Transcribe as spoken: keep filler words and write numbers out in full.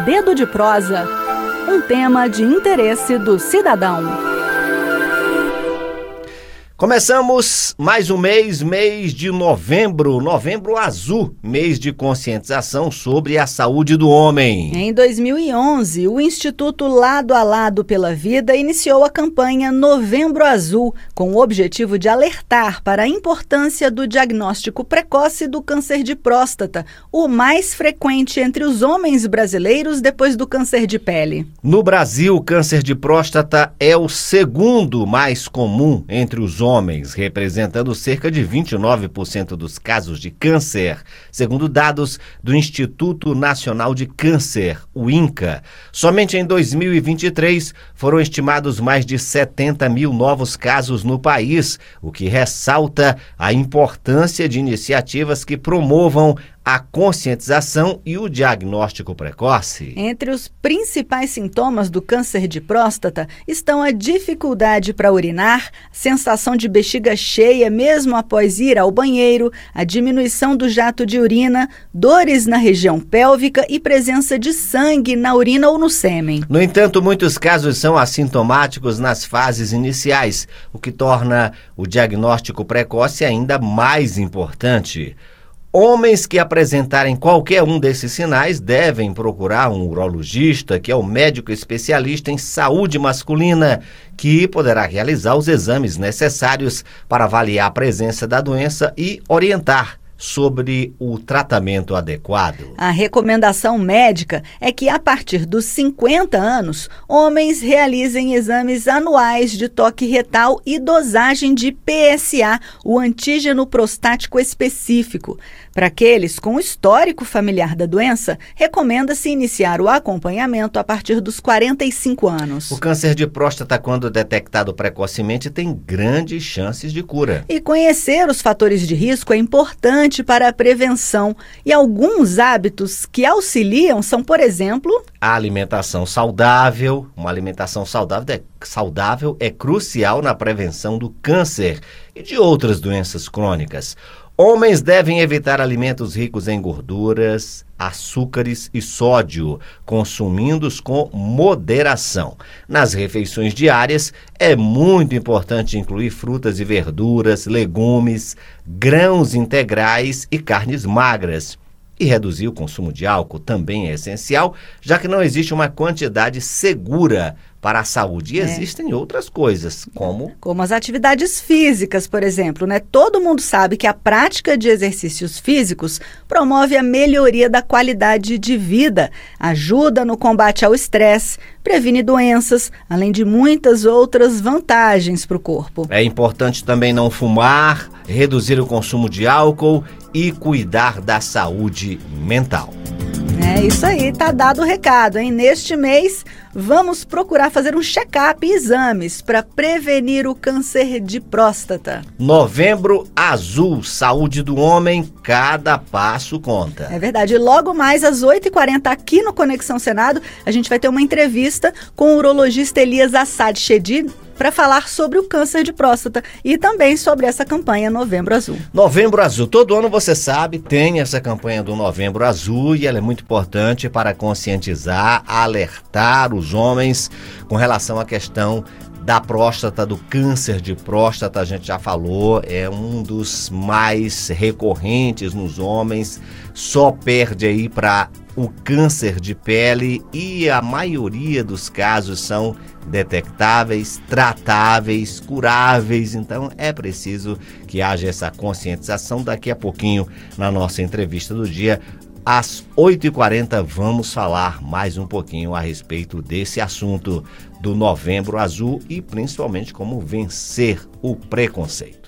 Dedo de Prosa, um tema de interesse do cidadão. Começamos mais um mês, mês de novembro, novembro azul, mês de conscientização sobre a saúde do homem. Em dois mil e onze, o Instituto Lado a Lado pela Vida iniciou a campanha Novembro Azul, com o objetivo de alertar para a importância do diagnóstico precoce do câncer de próstata, o mais frequente entre os homens brasileiros depois do câncer de pele. No Brasil, o câncer de próstata é o segundo mais comum entre os homens. homens, representando cerca de vinte e nove por cento dos casos de câncer, segundo dados do Instituto Nacional de Câncer, o INCA. Somente em dois mil e vinte e três foram estimados mais de setenta mil novos casos no país, o que ressalta a importância de iniciativas que promovam a conscientização e o diagnóstico precoce. Entre os principais sintomas do câncer de próstata estão a dificuldade para urinar, sensação de bexiga cheia mesmo após ir ao banheiro, a diminuição do jato de urina, dores na região pélvica e presença de sangue na urina ou no sêmen. No entanto, muitos casos são assintomáticos nas fases iniciais, o que torna o diagnóstico precoce ainda mais importante. Homens que apresentarem qualquer um desses sinais devem procurar um urologista, que é o médico especialista em saúde masculina, que poderá realizar os exames necessários para avaliar a presença da doença e orientar sobre o tratamento adequado. A recomendação médica é que, a partir dos cinquenta anos, homens realizem exames anuais de toque retal e dosagem de P S A, o antígeno prostático específico. Para aqueles com histórico familiar da doença, recomenda-se iniciar o acompanhamento a partir dos quarenta e cinco anos. O câncer de próstata, quando detectado precocemente, tem grandes chances de cura. E conhecer os fatores de risco é importante para a prevenção. E alguns hábitos que auxiliam são, por exemplo, a alimentação saudável. Uma alimentação saudável é, saudável é crucial na prevenção do câncer e de outras doenças crônicas. Homens devem evitar alimentos ricos em gorduras, açúcares e sódio, consumindo-os com moderação. Nas refeições diárias, é muito importante incluir frutas e verduras, legumes, grãos integrais e carnes magras. E reduzir o consumo de álcool também é essencial, já que não existe uma quantidade segura para a saúde. E é. existem outras coisas, como... Como as atividades físicas, por exemplo, né? Todo mundo sabe que a prática de exercícios físicos promove a melhoria da qualidade de vida, ajuda no combate ao estresse, previne doenças, além de muitas outras vantagens para o corpo. É importante também não fumar, reduzir o consumo de álcool e cuidar da saúde mental. É isso aí, tá dado o recado, hein? Neste mês, vamos procurar fazer um check-up e exames para prevenir o câncer de próstata. Novembro Azul, saúde do homem, cada passo conta. É verdade, logo mais às oito e quarenta aqui no Conexão Senado, a gente vai ter uma entrevista com o urologista Elias Assad Chedi, para falar sobre o câncer de próstata e também sobre essa campanha Novembro Azul. Novembro Azul. Todo ano, você sabe, tem essa campanha do Novembro Azul e ela é muito importante para conscientizar, alertar os homens com relação à questão da próstata, do câncer de próstata. A gente já falou, é um dos mais recorrentes nos homens, só perde aí para o câncer de pele e a maioria dos casos são detectáveis, tratáveis, curáveis. Então é preciso que haja essa conscientização. Daqui a pouquinho, na nossa entrevista do dia, às oito e quarenta, vamos falar mais um pouquinho a respeito desse assunto do Novembro Azul e principalmente como vencer o preconceito.